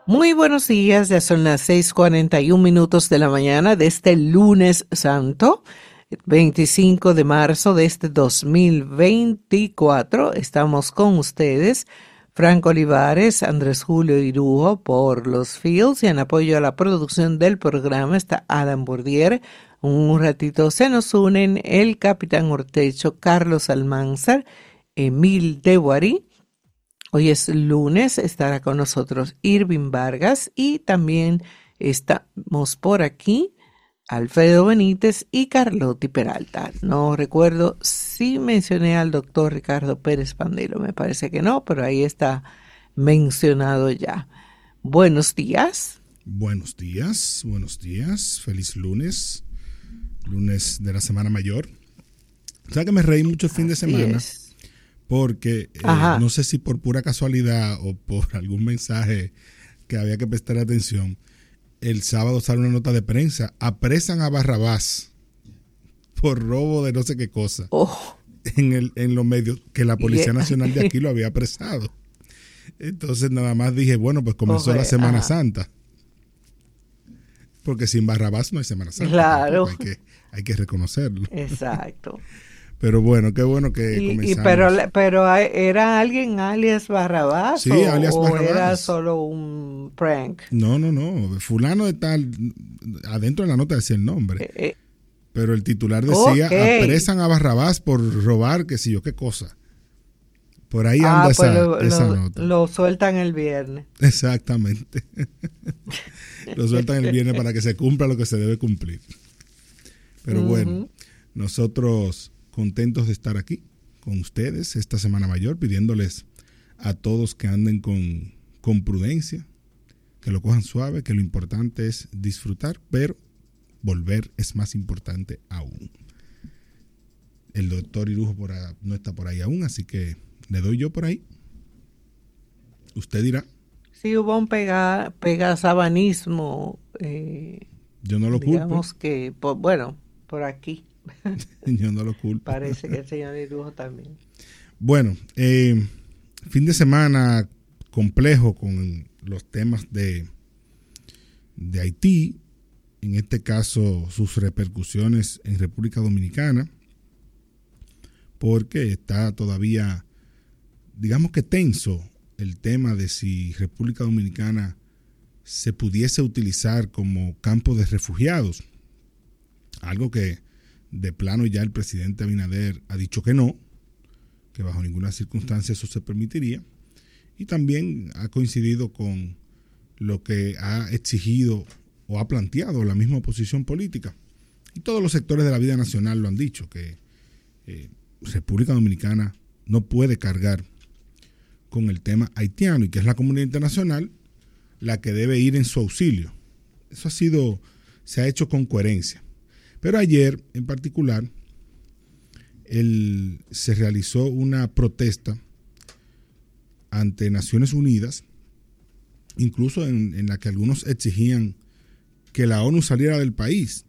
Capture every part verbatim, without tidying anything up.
Muy buenos días, ya son las seis cuarenta y un minutos de la mañana de este lunes santo, veinticinco de marzo de este dos mil veinticuatro. Estamos con ustedes, Franco Olivares, Andrés Julio Irujo por los Fields, y en apoyo a la producción del programa está Adam Bordier. Un ratito se nos unen el Capitán Ortecho, Carlos Almanzar, Emil Dewari. Hoy es lunes, estará con nosotros Irving Vargas y también estamos por aquí Alfredo Benítez y Carlotti Peralta. No recuerdo si mencioné al doctor Ricardo Pérez Pandelo, me parece que no, pero ahí está mencionado ya. Buenos días. Buenos días, buenos días, feliz lunes, lunes de la Semana Mayor. O sea que me reí mucho el fin de semana. Yes. Porque eh, no sé si por pura casualidad o por algún mensaje que había que prestar atención, el sábado sale una nota de prensa: apresan a Barrabás por robo de no sé qué cosa. Oh. En, el, en los medios, que la Policía yeah. Nacional de aquí lo había apresado. Entonces nada más dije, bueno, pues comenzó okay. la Semana Ajá. Santa. Porque sin Barrabás no hay Semana Santa. Claro. Hay que, hay que reconocerlo. Exacto. Pero bueno, qué bueno que y, comenzamos. Y pero, pero ¿era alguien alias Barrabás? Sí, o, alias Barrabás. ¿O era solo un prank? No, no, no. Fulano de tal, adentro de la nota decía el nombre. Eh, eh. Pero el titular decía, okay. apresan a Barrabás por robar, qué sé yo, qué cosa. Por ahí anda ah, esa, pues lo, esa lo, nota. Lo sueltan el viernes. Exactamente. Lo sueltan el viernes para que se cumpla lo que se debe cumplir. Pero uh-huh. bueno, nosotros contentos de estar aquí con ustedes esta Semana Mayor, pidiéndoles a todos que anden con, con prudencia, que lo cojan suave, que lo importante es disfrutar, pero volver es más importante aún. El doctor Irujo por ahí, no está por ahí aún, así que le doy yo por ahí. Usted dirá. Sí, hubo un pega, pegasabanismo. Eh, yo no lo culpo. Digamos que, por, bueno, por aquí. Yo no lo culpo. Parece que el señor Irujo también. Bueno, eh, fin de semana complejo con los temas de, de Haití, en este caso sus repercusiones en República Dominicana, porque está todavía, digamos que tenso el tema de si República Dominicana se pudiese utilizar como campo de refugiados, algo que de plano ya el presidente Abinader ha dicho que no, que bajo ninguna circunstancia eso se permitiría, y también ha coincidido con lo que ha exigido o ha planteado la misma oposición política. Y todos los sectores de la vida nacional lo han dicho, que eh, República Dominicana no puede cargar con el tema haitiano y que es la comunidad internacional la que debe ir en su auxilio. Eso ha sido, se ha hecho con coherencia. Pero ayer, en particular, el, se realizó una protesta ante Naciones Unidas, incluso en, en la que algunos exigían que la ONU saliera del país.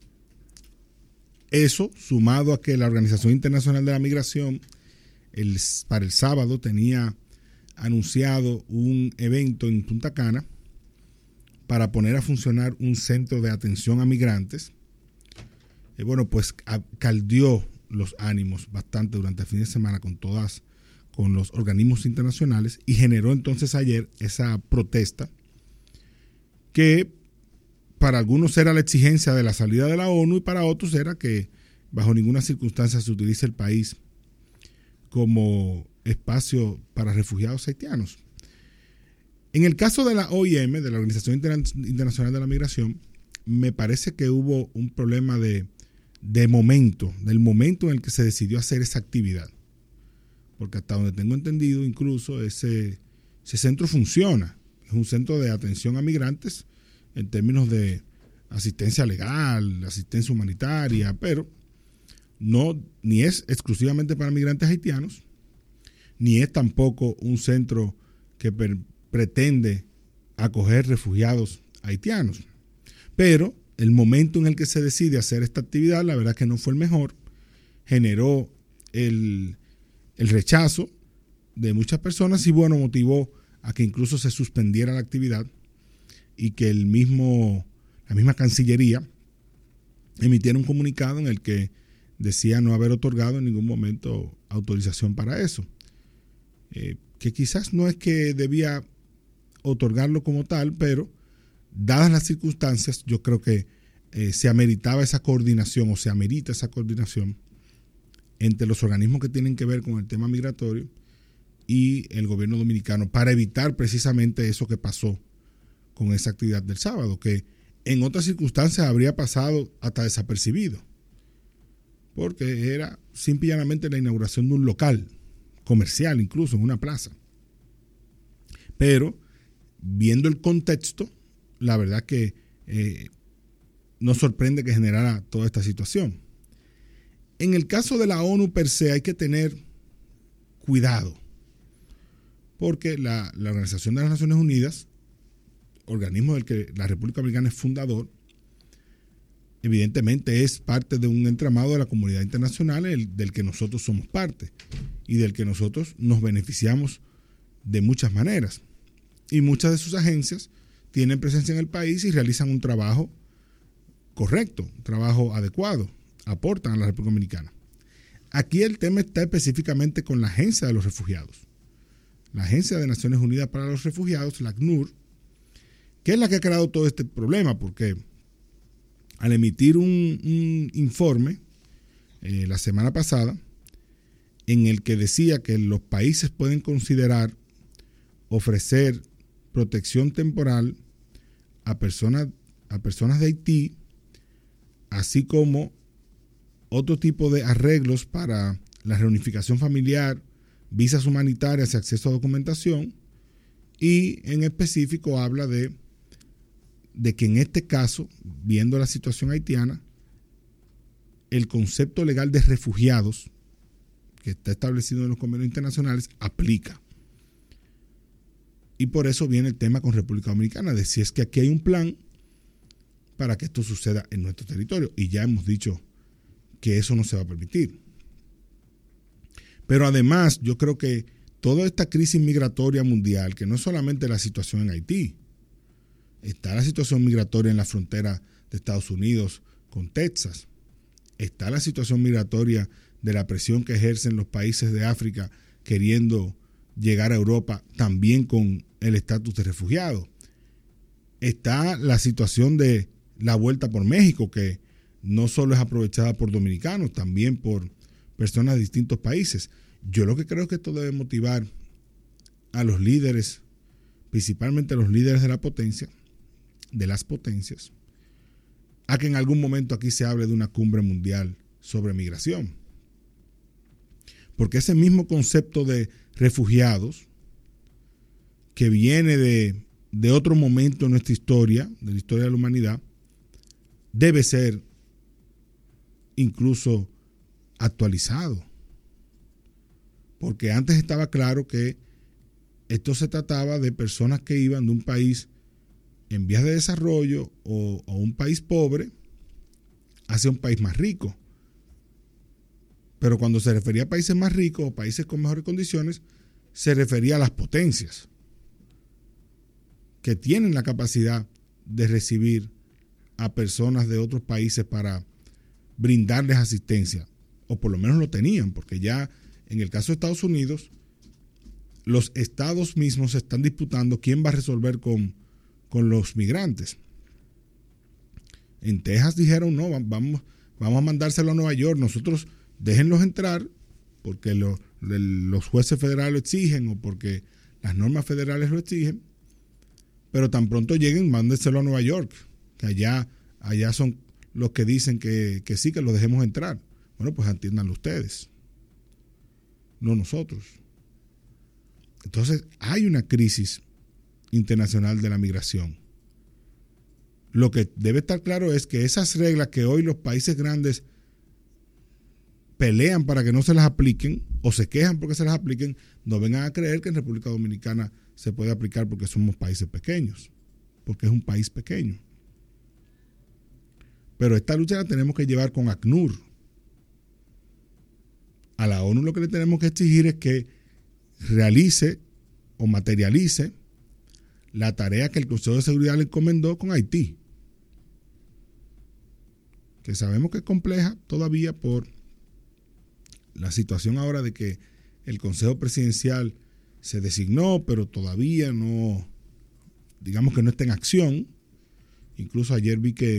Eso, sumado a que la Organización Internacional de la Migración el, para el sábado tenía anunciado un evento en Punta Cana para poner a funcionar un centro de atención a migrantes. Eh, bueno, pues caldeó los ánimos bastante durante el fin de semana con todas, con los organismos internacionales, y generó entonces ayer esa protesta que para algunos era la exigencia de la salida de la ONU y para otros era que bajo ninguna circunstancia se utilice el país como espacio para refugiados haitianos. En el caso de la O I M, de la Organización Internacional de la Migración, me parece que hubo un problema de de momento, del momento en el que se decidió hacer esa actividad. Porque hasta donde tengo entendido, incluso ese, ese centro funciona. Es un centro de atención a migrantes en términos de asistencia legal, asistencia humanitaria, pero no, ni es exclusivamente para migrantes haitianos, ni es tampoco un centro que per, pretende acoger refugiados haitianos. Pero el momento en el que se decide hacer esta actividad, la verdad que no fue el mejor, generó el, el rechazo de muchas personas y bueno, motivó a que incluso se suspendiera la actividad y que el mismo, la misma Cancillería emitiera un comunicado en el que decía no haber otorgado en ningún momento autorización para eso. Eh, que quizás no es que debía otorgarlo como tal, pero dadas las circunstancias, yo creo que eh, se ameritaba esa coordinación o se amerita esa coordinación entre los organismos que tienen que ver con el tema migratorio y el gobierno dominicano para evitar precisamente eso que pasó con esa actividad del sábado, que en otras circunstancias habría pasado hasta desapercibido, porque era simple y llanamente la inauguración de un local comercial, incluso en una plaza. Pero viendo el contexto, la verdad que eh, nos sorprende que generara toda esta situación. En el caso de la ONU per se hay que tener cuidado, porque la, la Organización de las Naciones Unidas, organismo del que la República Dominicana es fundador, evidentemente es parte de un entramado de la comunidad internacional el, del que nosotros somos parte y del que nosotros nos beneficiamos de muchas maneras. Y muchas de sus agencias tienen presencia en el país y realizan un trabajo correcto, un trabajo adecuado, aportan a la República Dominicana. Aquí el tema está específicamente con la Agencia de los Refugiados. La Agencia de Naciones Unidas para los Refugiados, la ACNUR, que es la que ha creado todo este problema, porque al emitir un, un informe eh, la semana pasada, en el que decía que los países pueden considerar ofrecer protección temporal a personas, a personas de Haití, así como otro tipo de arreglos para la reunificación familiar, visas humanitarias y acceso a documentación, y en específico habla de, de que en este caso, viendo la situación haitiana, el concepto legal de refugiados que está establecido en los convenios internacionales aplica. Y por eso viene el tema con República Dominicana, de si es que aquí hay un plan para que esto suceda en nuestro territorio. Y ya hemos dicho que eso no se va a permitir. Pero además, yo creo que toda esta crisis migratoria mundial, que no es solamente la situación en Haití, está la situación migratoria en la frontera de Estados Unidos con Texas, está la situación migratoria de la presión que ejercen los países de África queriendo llegar a Europa también con el estatus de refugiado. Está la situación de la vuelta por México, que no solo es aprovechada por dominicanos, también por personas de distintos países. Yo lo que creo es que esto debe motivar a los líderes, principalmente a los líderes de la potencia, de las potencias, a que en algún momento aquí se hable de una cumbre mundial sobre migración. Porque ese mismo concepto de refugiados, que viene de, de otro momento en nuestra historia, de la historia de la humanidad, debe ser incluso actualizado. Porque antes estaba claro que esto se trataba de personas que iban de un país en vías de desarrollo o, o un país pobre hacia un país más rico. Pero cuando se refería a países más ricos o países con mejores condiciones, se refería a las potencias que tienen la capacidad de recibir a personas de otros países para brindarles asistencia, o por lo menos lo tenían, porque ya en el caso de Estados Unidos, los estados mismos se están disputando quién va a resolver con, con los migrantes. En Texas dijeron, no, vamos, vamos a mandárselo a Nueva York, nosotros déjenlos entrar porque lo, los jueces federales lo exigen o porque las normas federales lo exigen, pero tan pronto lleguen, mándenselo a Nueva York, que allá, allá son los que dicen que, que sí, que los dejemos entrar. Bueno, pues atiéndanlo ustedes, no nosotros. Entonces, hay una crisis internacional de la migración. Lo que debe estar claro es que esas reglas que hoy los países grandes pelean para que no se las apliquen o se quejan porque se las apliquen, no vengan a creer que en República Dominicana se puede aplicar porque somos países pequeños, porque es un país pequeño. Pero esta lucha la tenemos que llevar con ACNUR. A la ONU lo que le tenemos que exigir es que realice o materialice la tarea que el Consejo de Seguridad le encomendó con Haití, que sabemos que es compleja todavía por la situación ahora de que el Consejo Presidencial se designó, pero todavía no, digamos que no está en acción. Incluso ayer vi que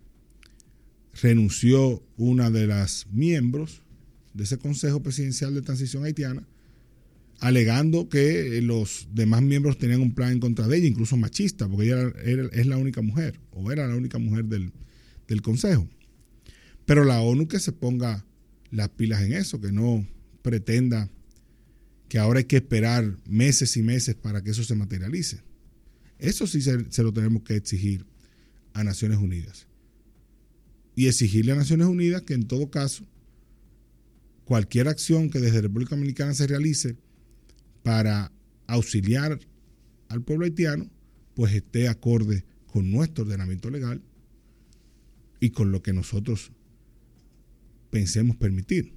renunció una de las miembros de ese Consejo Presidencial de Transición Haitiana, alegando que los demás miembros tenían un plan en contra de ella, incluso machista, porque ella era, era, es la única mujer, o era la única mujer del, del Consejo. Pero la ONU que se ponga las pilas en eso, que no pretenda que ahora hay que esperar meses y meses para que eso se materialice. Eso sí se, se lo tenemos que exigir a Naciones Unidas. Y exigirle a Naciones Unidas que en todo caso, cualquier acción que desde República Dominicana se realice para auxiliar al pueblo haitiano, pues esté acorde con nuestro ordenamiento legal y con lo que nosotros pensemos permitir.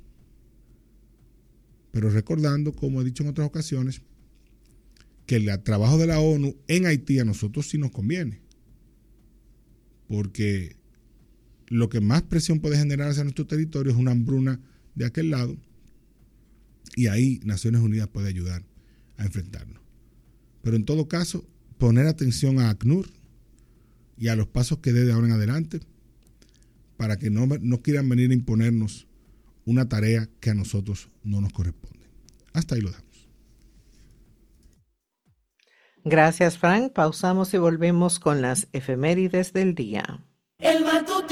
Pero recordando, como he dicho en otras ocasiones, que el trabajo de la ONU en Haití a nosotros sí nos conviene. Porque lo que más presión puede generar hacia nuestro territorio es una hambruna de aquel lado, y ahí Naciones Unidas puede ayudar a enfrentarnos. Pero en todo caso, poner atención a ACNUR y a los pasos que dé de ahora en adelante para que no, no quieran venir a imponernos una tarea que a nosotros no nos corresponde. Hasta ahí lo dejamos. Gracias, Frank. Pausamos y volvemos con las efemérides del día. El